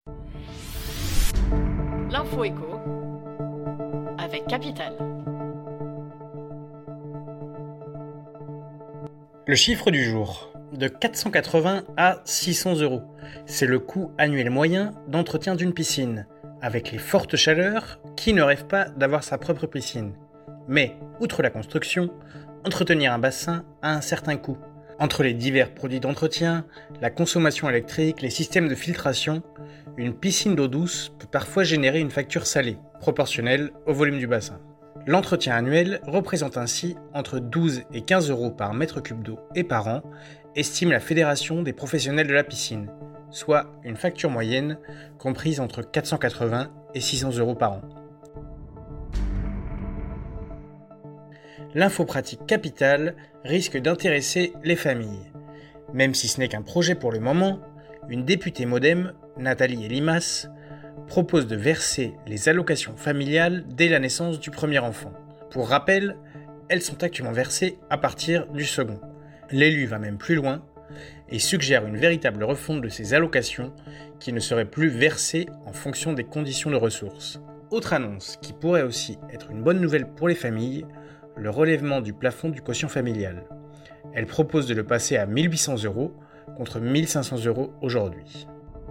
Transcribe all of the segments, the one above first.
L'info éco avec Capital. Le chiffre du jour, de 480 à 600 euros. C'est le coût annuel moyen d'entretien d'une piscine. Avec les fortes chaleurs, qui ne rêve pas d'avoir sa propre piscine? Mais, outre la construction, entretenir un bassin a un certain coût. Entre les divers produits d'entretien, la consommation électrique, les systèmes de filtration, une piscine d'eau douce peut parfois générer une facture salée, proportionnelle au volume du bassin. L'entretien annuel représente ainsi entre 12 et 15 euros par mètre cube d'eau et par an, estime la Fédération des professionnels de la piscine, soit une facture moyenne comprise entre 480 et 600 euros par an. L'info pratique Capital risque d'intéresser les familles. Même si ce n'est qu'un projet pour le moment, une députée MoDem, Nathalie Elimas, propose de verser les allocations familiales dès la naissance du premier enfant. Pour rappel, elles sont actuellement versées à partir du second. L'élu va même plus loin et suggère une véritable refonte de ces allocations qui ne seraient plus versées en fonction des conditions de ressources. Autre annonce qui pourrait aussi être une bonne nouvelle pour les familles, le relèvement du plafond du quotient familial. Elle propose de le passer à 1 800 euros contre 1 500 euros aujourd'hui.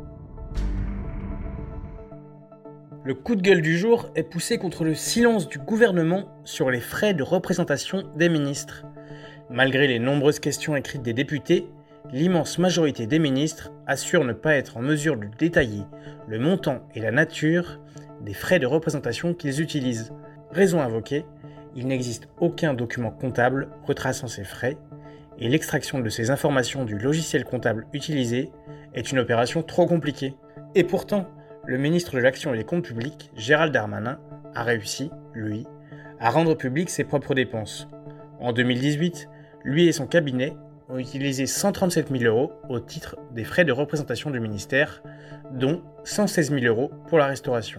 Le coup de gueule du jour est poussé contre le silence du gouvernement sur les frais de représentation des ministres. Malgré les nombreuses questions écrites des députés, l'immense majorité des ministres assure ne pas être en mesure de détailler le montant et la nature des frais de représentation qu'ils utilisent. Raison invoquée, il n'existe aucun document comptable retraçant ces frais et l'extraction de ces informations du logiciel comptable utilisé est une opération trop compliquée. Et pourtant, le ministre de l'Action et des Comptes publics, Gérald Darmanin, a réussi, lui, à rendre publiques ses propres dépenses. En 2018, lui et son cabinet ont utilisé 137 000 euros au titre des frais de représentation du ministère, dont 116 000 euros pour la restauration.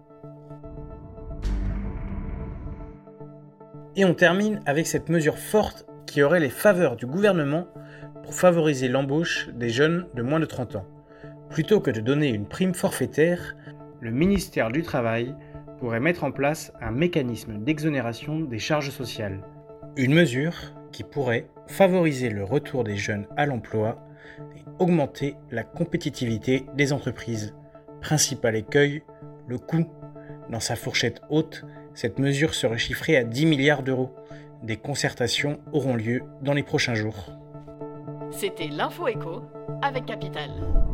Et on termine avec cette mesure forte qui aurait les faveurs du gouvernement pour favoriser l'embauche des jeunes de moins de 30 ans. Plutôt que de donner une prime forfaitaire, le ministère du Travail pourrait mettre en place un mécanisme d'exonération des charges sociales. Une mesure qui pourrait favoriser le retour des jeunes à l'emploi et augmenter la compétitivité des entreprises. Principal écueil, le coût. Dans sa fourchette haute, cette mesure serait chiffrée à 10 milliards d'euros. Des concertations auront lieu dans les prochains jours. C'était l'info éco avec Capital.